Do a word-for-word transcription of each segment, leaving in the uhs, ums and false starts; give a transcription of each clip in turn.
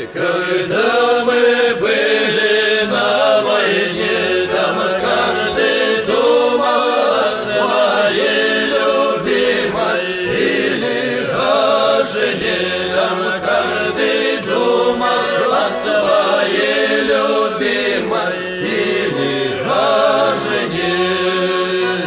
Когда мы были на войне, там каждый думал о своей любимой или о жене. Там каждый думал о своей любимой или о жене.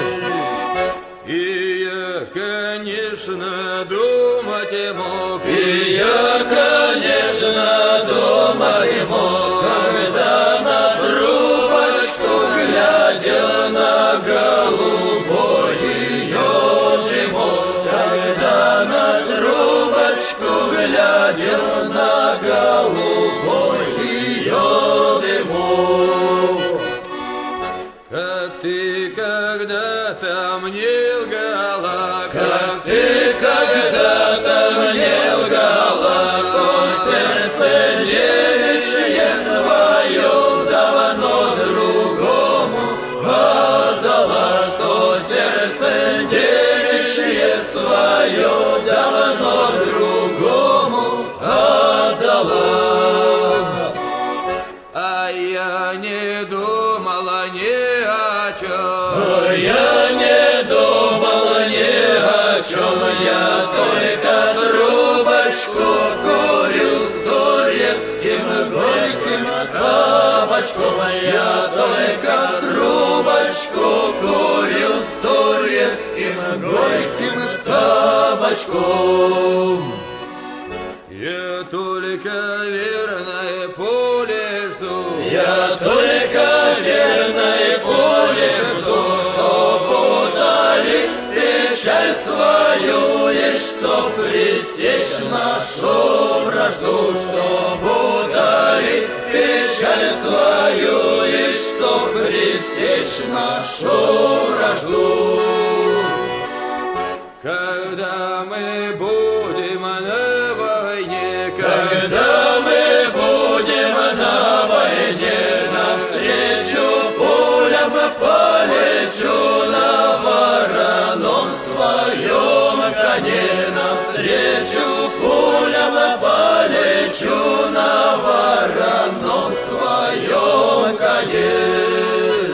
И я, конечно, думать мог, И я, конечно, думать мог, когда на трубочку глядел на голубой ее дымок, когда на трубочку глядел на голубой ее дымок. как ты когда-то мне лгала, Как ты когда-то мне лгала, что сердце девичье свое давно другому отдала, что сердце девичье свое давно другому отдала. а я не думала ни о чем. Я не думал ни о чем, я только трубочку курил с турецким горьким табачком. Я только трубочку курил с турецким горьким табачком. Я только верное поле жду, Я только верной пули жду, чтоб удалить печаль свою и чтоб пресечь нашу вражду, чтоб удалить печаль свою и чтоб пресечь нашу вражду. когда мы будем на войне, Когда мы будем на войне, навстречу пулям полечу на вороном своем коне. Навстречу пулям полечу на вороном своем коне.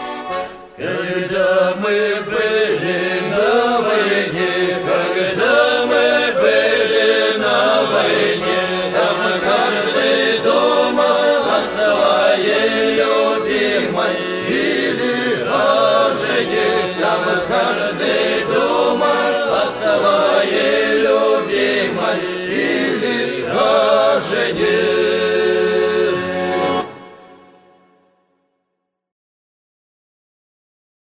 Когда мы были на войне, когда мы были на войне, там каждый думал о своей любимой или о жене. Там каждый думал о своей любимой или о жене.